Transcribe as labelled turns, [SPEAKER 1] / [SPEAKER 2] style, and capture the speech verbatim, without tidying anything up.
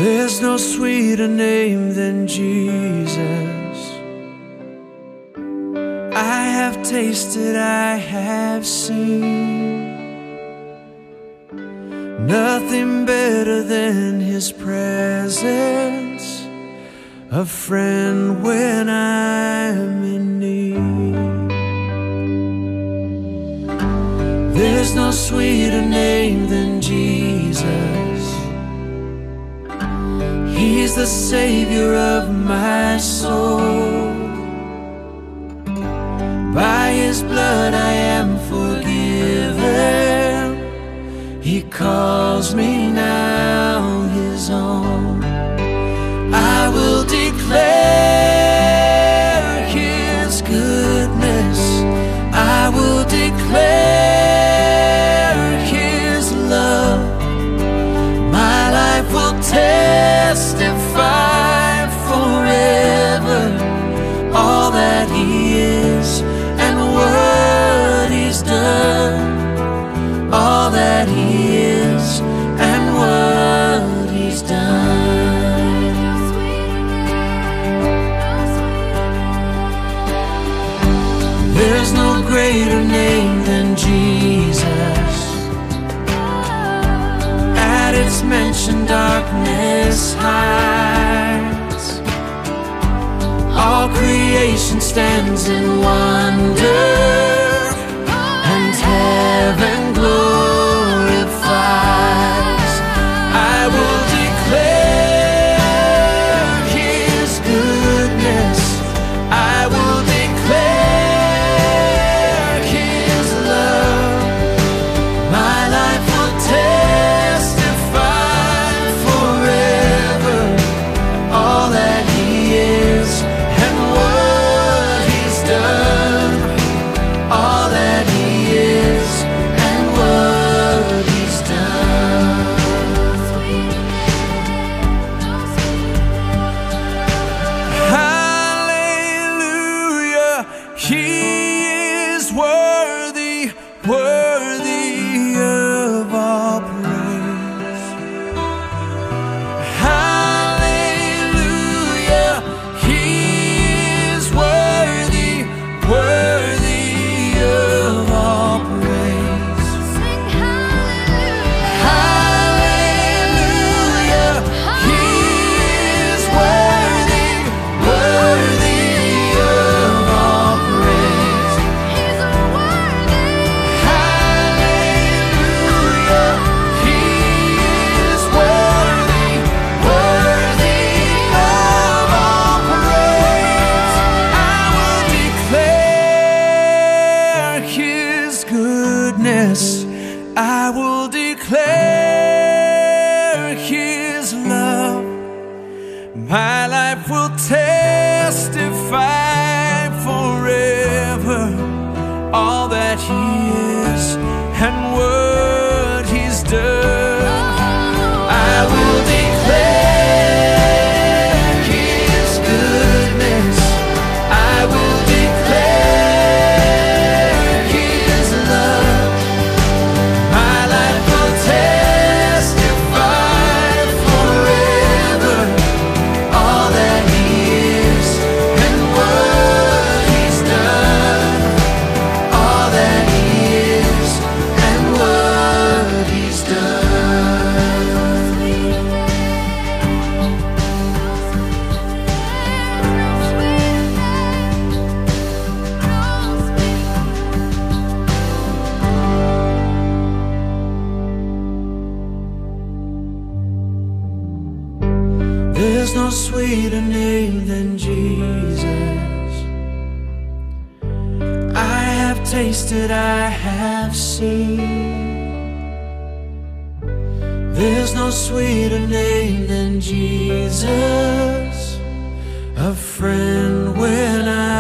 [SPEAKER 1] There's no sweeter name than Jesus. I have tasted, I have seen nothing better than His presence, a friend when I'm in need. There's no sweeter name than Jesus. He's the Savior of my soul. By His blood I am forgiven. He calls me now His own. I will declare His goodness. I will declare His love. My life will testify forever all that He is and what He's done. All that He is and what He's done. There's no greater name than Jesus. At its mention darkness hides. All creation stands in wonder, and heaven glorifies. I will declare His goodness. I will declare His love. My life will testify forever all that He is and what He's done. All that He is and what He's done. Hallelujah, He is worthy, worthy of all praise. Hallelujah, He is worthy, worthy of all praise. Hallelujah, He is worthy, worthy of all praise. Hallelujah, He is worthy, worthy of all praise. I will declare His goodness. I will declare His love. My life will testify forever all that He is and what He's done. I will declare His goodness. I will declare His love. My life will testify forever all that He is and what He's done. All that He is and what He's done. There's no sweeter name than Jesus. I have tasted, I have seen. There's no sweeter name than Jesus, a friend when I